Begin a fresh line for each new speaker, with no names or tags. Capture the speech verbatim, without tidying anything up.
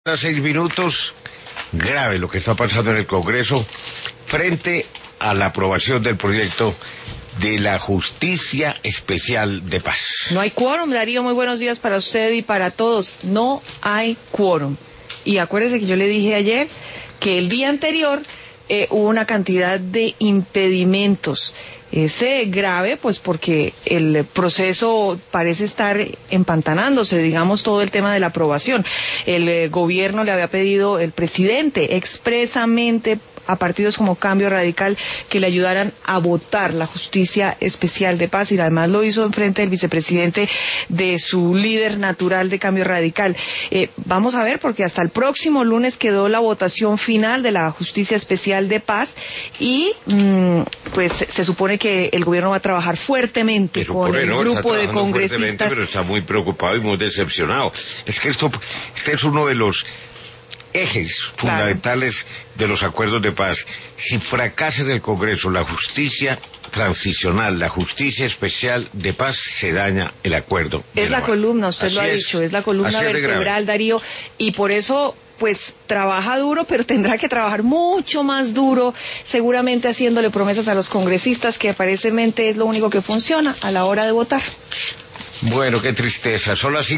A seis minutos, grave lo que está pasando en el Congreso frente a la aprobación del proyecto de la Justicia Especial de Paz.
No hay quórum, Darío, muy buenos días para usted y para todos. No hay quórum. Y acuérdese que yo le dije ayer que el día anterior eh, hubo una cantidad de impedimentos. Es eh, grave, pues porque el proceso parece estar empantanándose, digamos, todo el tema de la aprobación. El eh, gobierno le había pedido, el presidente, expresamente a partidos como Cambio Radical que le ayudaran a votar la Justicia Especial de Paz, y además lo hizo en frente del vicepresidente de su líder natural de Cambio Radical. Eh, vamos a ver, porque hasta el próximo lunes quedó la votación final de la Justicia Especial de Paz y mmm, pues se supone que el gobierno va a trabajar fuertemente
pero
con el
no,
grupo de congresistas.
Pero está muy preocupado y muy decepcionado. Es que esto, este es uno de los ejes fundamentales claro. de los acuerdos de paz. Si fracasa en el Congreso la justicia transicional, la justicia especial de paz, se daña el acuerdo.
Es la columna, usted lo ha dicho, es la columna vertebral, Darío, y por eso pues trabaja duro, pero tendrá que trabajar mucho más duro, seguramente haciéndole promesas a los congresistas, que aparentemente es lo único que funciona a la hora de votar.
Bueno, qué tristeza. Son las